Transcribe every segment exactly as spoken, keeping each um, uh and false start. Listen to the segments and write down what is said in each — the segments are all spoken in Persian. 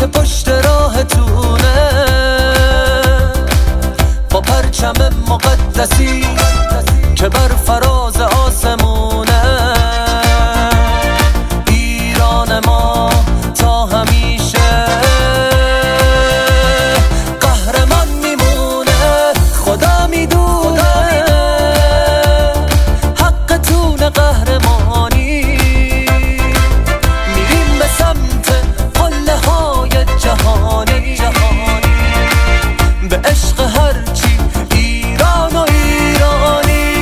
که پشت راهتونه، با پرچم مقدسی که بر فراز آسمونه. ایران ما تا همیشه قهرمان میمونه. خدا میدونه حقتون قهرمانی. میریم به سمت قله های جهانی، به عشق هرچی ایران و ایرانی.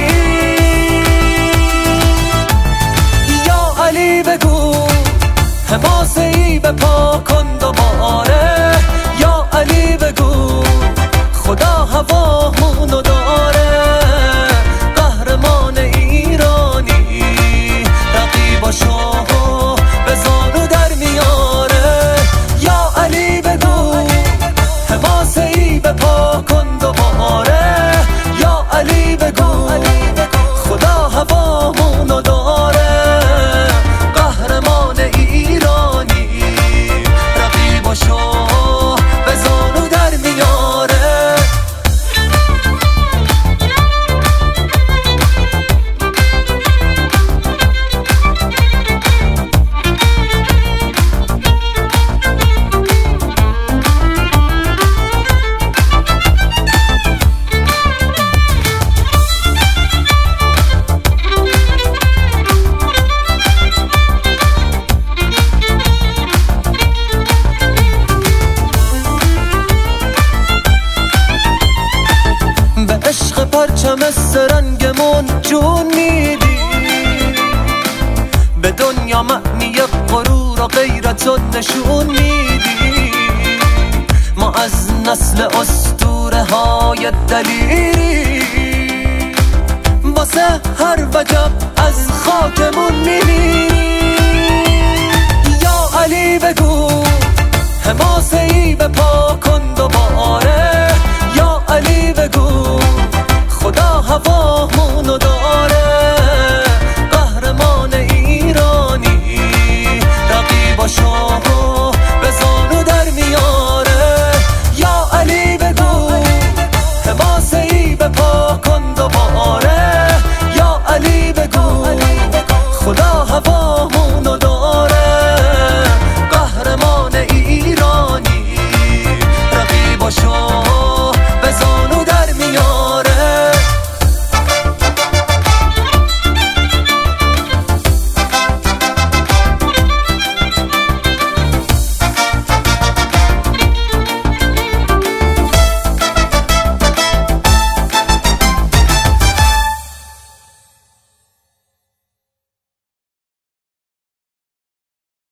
یا علی بگو حماسه ای به پا کن دوباره. یا علی بگو خدا هوامونو داره. قهرمان ایرانی رقیباشو به زانو در میاره. یا علی بگو حماسه ای به پا کن دوباره. یا علی بگو خدا هوامونو داره. قهرمان ایرانی رقیباشو به زانو در میاره. عشق پرچم سرنگمون جون میدی. به دنیا معنی غرور و غیرت و نشون میدی. ما از نسل اسطوره های دلیری، واسه هر وجب